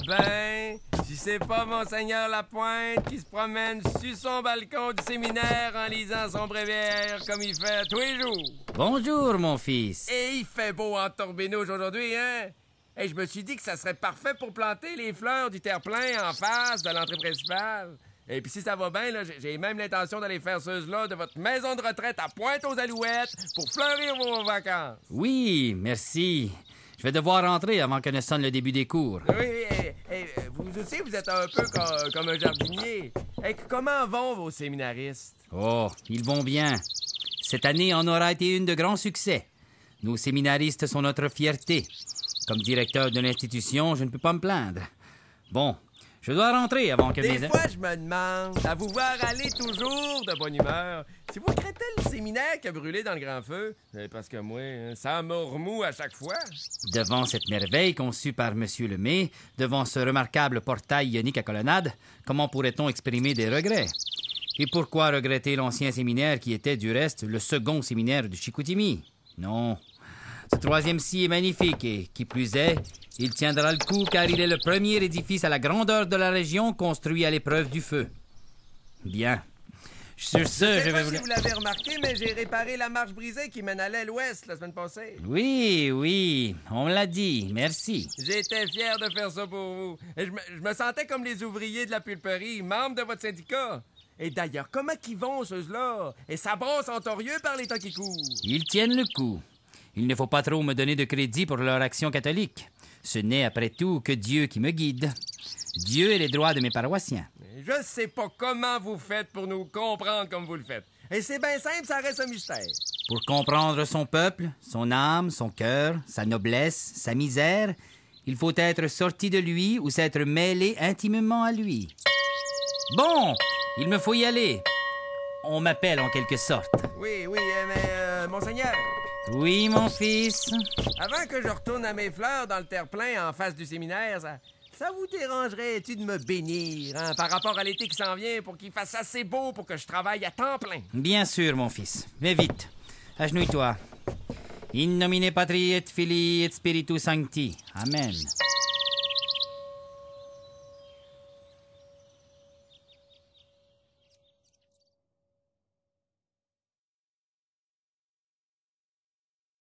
ben, si c'est pas Monseigneur Lapointe qui se promène sur son balcon du séminaire en lisant son bréviaire comme il fait tous les jours. Bonjour, mon fils. Et il fait beau en Torbénouche aujourd'hui, hein? Et je me suis dit que ça serait parfait pour planter les fleurs du terre-plein en face de l'entrée principale. Et puis si ça va bien, là, j'ai même l'intention d'aller faire ceux-là de votre maison de retraite à Pointe-aux-Alouettes pour fleurir vos vacances. Oui, merci. Je vais devoir rentrer avant que ne sonne le début des cours. Oui, vous aussi, vous êtes un peu comme un jardinier. Comment vont vos séminaristes? Oh, ils vont bien. Cette année en aura été une de grands succès. Nos séminaristes sont notre fierté. Comme directeur de l'institution, je ne peux pas me plaindre. Bon, je dois rentrer avant que Des mes... fois, je me demande, à vous voir aller toujours de bonne humeur, si vous regrettez le séminaire qui a brûlé dans le grand feu. Parce que moi, ça me remue à chaque fois. Devant cette merveille conçue par M. Lemay, devant ce remarquable portail ionique à colonnade, comment pourrait-on exprimer des regrets? Et pourquoi regretter l'ancien séminaire qui était, du reste, le second séminaire de Chicoutimi? Non. Ce troisième-ci est magnifique et, qui plus est, il tiendra le coup car il est le premier édifice à la grandeur de la région construit à l'épreuve du feu. Bien. Sur ce, Je sais je pas vais si vous l'avez remarqué, mais j'ai réparé la marche brisée qui mène à l'aile-ouest la semaine passée. Oui, on me l'a dit. Merci. J'étais fier de faire ça pour vous. Et je me sentais comme les ouvriers de la pulperie, membres de votre syndicat. Et d'ailleurs, comment qu'ils vont, ceux-là? Et ça brosse en torieux par les temps qui courent. Ils tiennent le coup. Il ne faut pas trop me donner de crédit pour leur action catholique. Ce n'est, après tout, que Dieu qui me guide. Dieu et les droits de mes paroissiens. Je sais pas comment vous faites pour nous comprendre comme vous le faites. Et c'est bien simple, ça reste un mystère. Pour comprendre son peuple, son âme, son cœur, sa noblesse, sa misère, il faut être sorti de lui ou s'être mêlé intimement à lui. Bon, il me faut y aller. On m'appelle en quelque sorte. Oui, mais Monseigneur, Oui, mon fils. avant que je retourne à mes fleurs dans le terre-plein en face du séminaire, ça vous dérangerait-tu de me bénir, hein, par rapport à l'été qui s'en vient, pour qu'il fasse assez beau pour que je travaille à temps plein? Bien sûr, mon fils. Mais vite. Agenouille-toi. In nomine Patri et Filii et Spiritus Sancti. Amen.